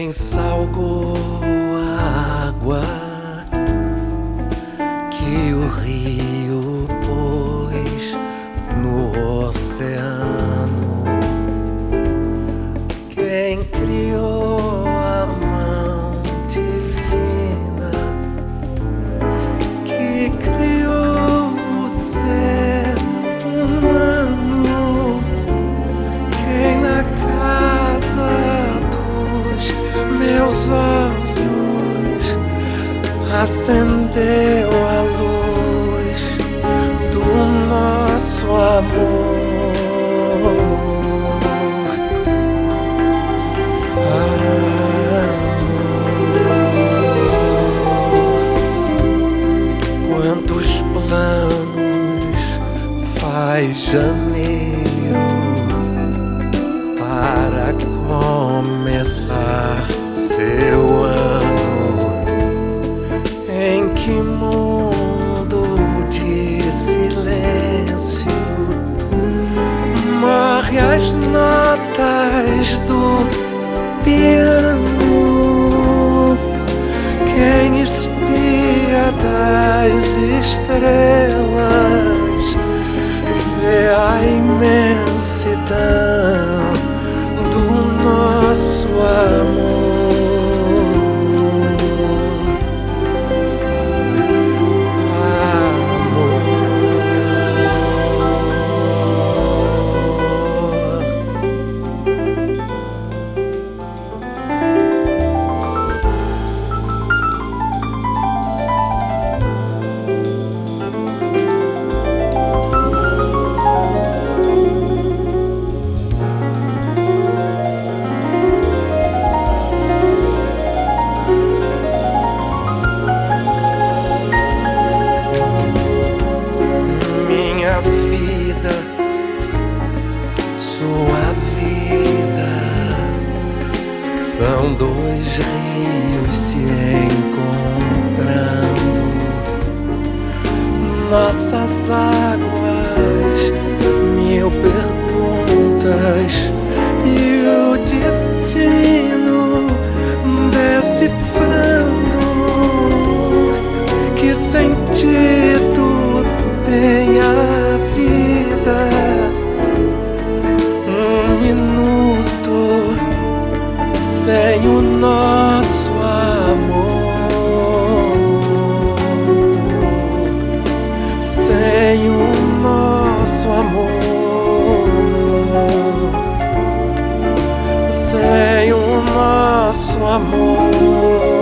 quem salgou a água que o rio pôs no oceano, quem criou a mão divina que criou o ser humano, quem na casa dos meus olhos acendeu a luz do nosso amor. Quantos planos faz janeiro para começar seu ano? Em que mundo de silêncio morre as notas do piano? Quem espia das estrelas vê a imensidão do nosso amor. Vida, sua vida, são dois rios se encontrando, nossas águas, mil perguntas e o destino decifrando. Que sentido tem a vida? Um minuto sem o nosso amor, sem o nosso amor, sem o nosso amor.